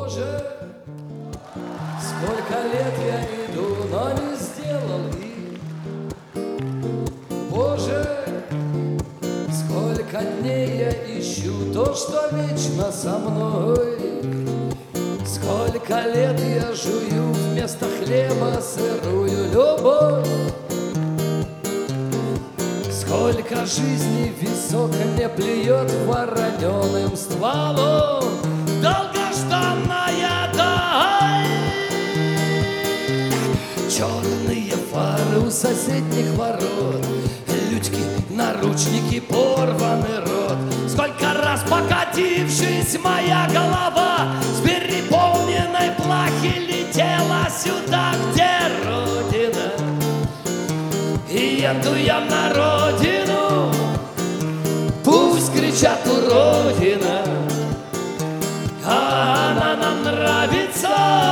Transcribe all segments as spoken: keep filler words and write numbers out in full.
Боже, сколько лет я иду, но не сделал их. Боже, сколько дней я ищу то, что вечно со мной. Сколько лет я жую вместо хлеба сырую любовь. Сколько жизней в висок мне плюет вороненым стволом. Долгожданная даль. Черные фары у соседних ворот, лючки, наручники, порванный рот. Сколько раз покатившись моя голова с переполненной плахи летела сюда, где Родина. И еду я на родину, пусть кричат уродина, а она нам нравится,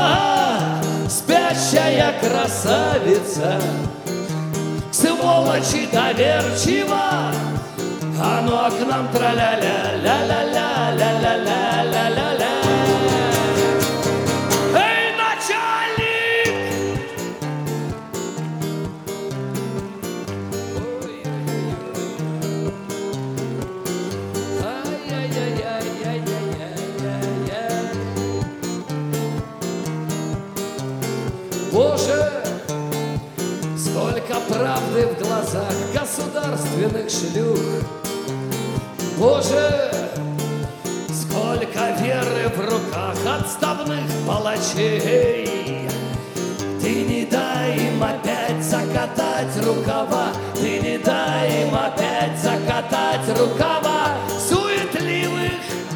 спящая красавица. Сволочи доверчива, а ну а к нам тра-ля-ля, ля-ля-ля, ля-ля-ля-ля-ля-ля. Эй, начальник! Ай-яй-яй-яй-яй-яй-яй-яй. Боже, сколько правды в глазах государственных шлюх. Боже, сколько веры в руках отставных палачей. Ты не дай им опять закатать рукава, ты не дай им опять закатать рукава суетливых.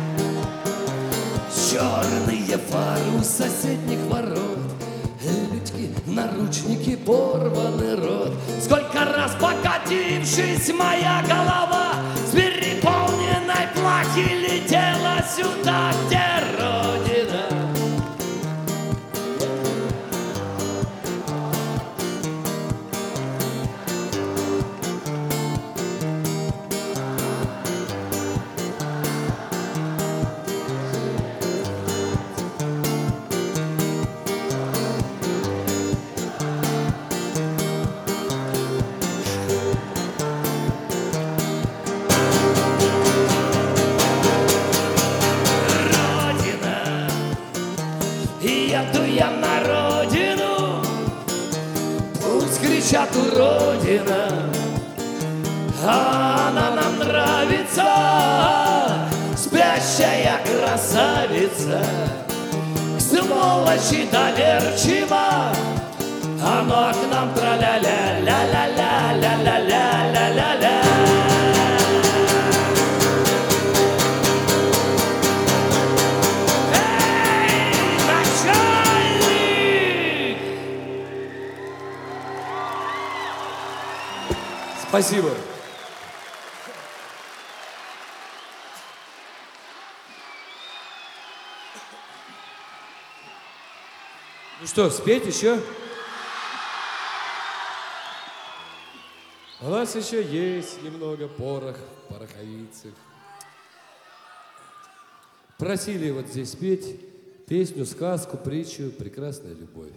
Черные фары у соседних ворот, лючки, наручники, порванный рот. Сколько раз покатившись моя голова с переполненной плахи летела сюда, где Родина. Я на родину, пусть кричат уродина, а она нам нравится, спящая красавица. Сволочи доверчива, а ну а к нам тра-ля-ля, ля-ля-ля, ля-ля-ля, ля-ля-ля. Спасибо. Ну что, спеть еще? У нас еще есть немного порох в пороховицах. Просили вот здесь спеть песню, сказку, притчу «Прекрасная любовь».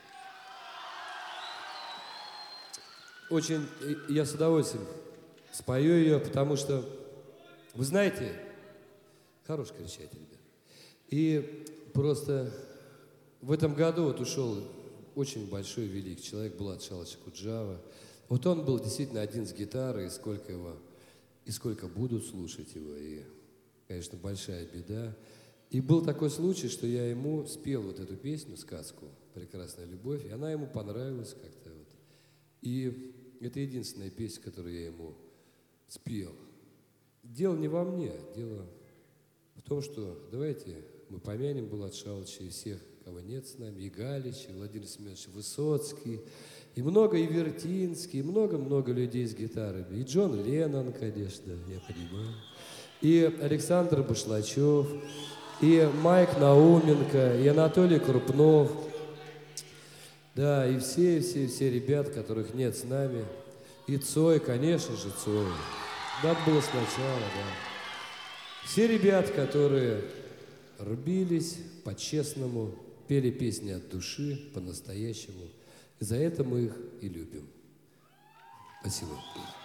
Очень я с удовольствием спою ее, потому что, вы знаете, хороший кричатель, ребят. И просто в этом году вот ушел очень большой, великий человек Булат Шалыч Акуджава. Вот он был действительно один с гитарой, и сколько его, и сколько будут слушать его, и, конечно, большая беда. И был такой случай, что я ему спел вот эту песню, сказку «Прекрасная любовь», и она ему понравилась как-то вот. И это единственная песня, которую я ему спел. Дело не во мне, дело в том, что давайте мы помянем Булата Шалыча и всех, кого нет с нами, и Галич, и Владимир Семенович Высоцкий, и много, и Вертинский, и много-много людей с гитарами. И Джон Леннон, конечно, я понимаю, и Александр Башлачев, и Майк Науменко, и Анатолий Крупнов. Да, и все, все, все ребят, которых нет с нами. И Цой, конечно же, Цой. Надо было сначала, да. Все ребята, которые рубились по-честному, пели песни от души, по-настоящему. И за это мы их и любим. Спасибо.